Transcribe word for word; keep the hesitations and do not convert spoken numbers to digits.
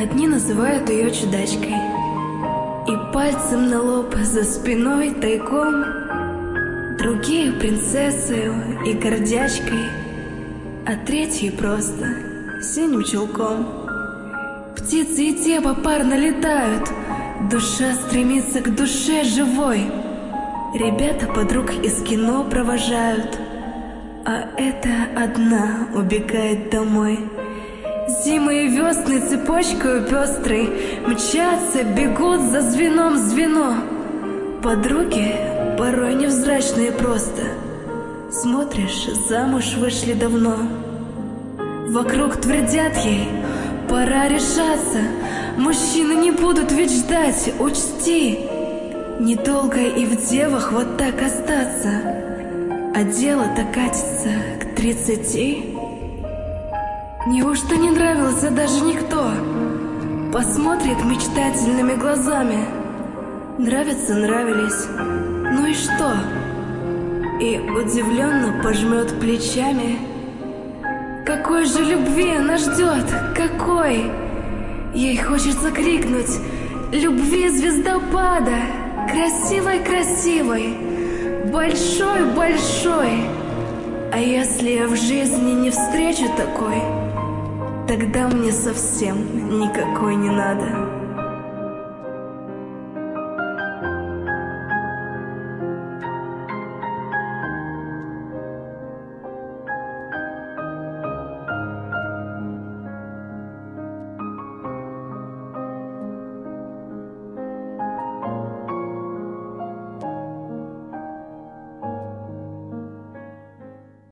Одни называют ее чудачкой, и пальцем на лоб за спиной тайком, другие принцессою и гордячкой, а третьи просто синим чулком. Птицы и те попарно летают, душа стремится к душе живой. Ребята подруг из кино провожают, а эта одна убегает домой. Зимы и весны цепочкою пестрой мчатся, бегут за звеном звено. Подруги порой невзрачные просто, смотришь, замуж вышли давно. Вокруг твердят ей, пора решаться, мужчины не будут ведь ждать, учти. Недолго и в девах вот так остаться, а дело-то катится к тридцати. Неужто не нравился даже никто? Посмотрит мечтательными глазами. Нравятся, нравились, ну и что? И удивленно пожмет плечами. Какой же любви она ждет, какой? Ей хочется крикнуть: любви звездопада, красивой-красивой, большой-большой. А если я в жизни не встречу такой, тогда мне совсем никакой не надо.